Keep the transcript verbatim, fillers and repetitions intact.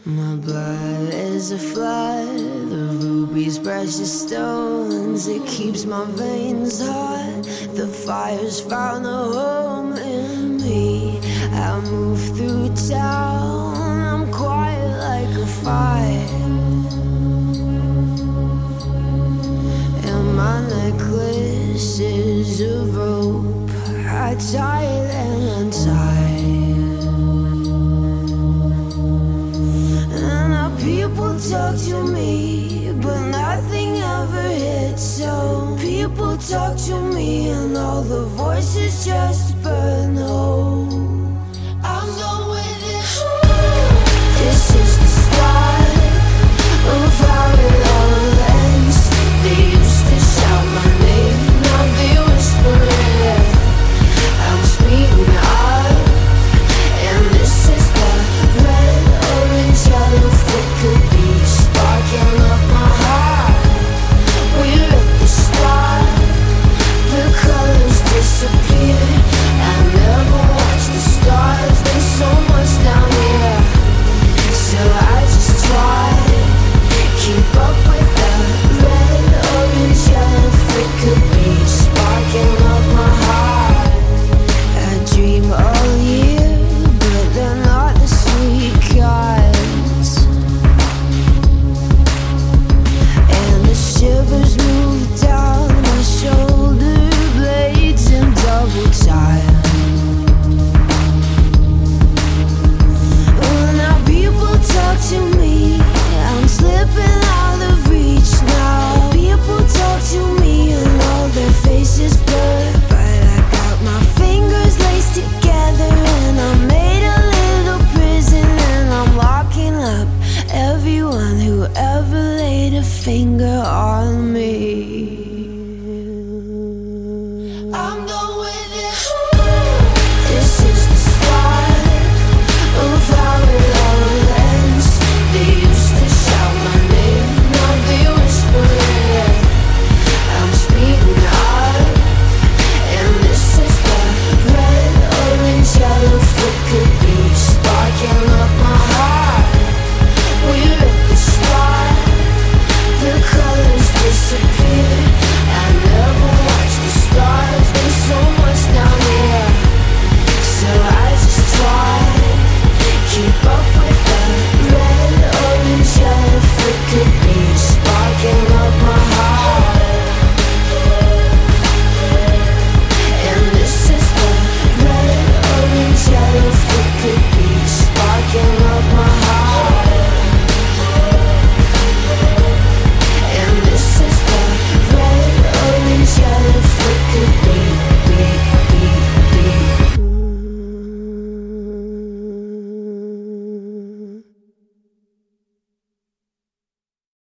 My blood is a flood of rubies, precious stones. It keeps my veins hot. The fire's found a home in me. I move through town, I'm quiet like a fire. And my necklace is of rope. I tie it and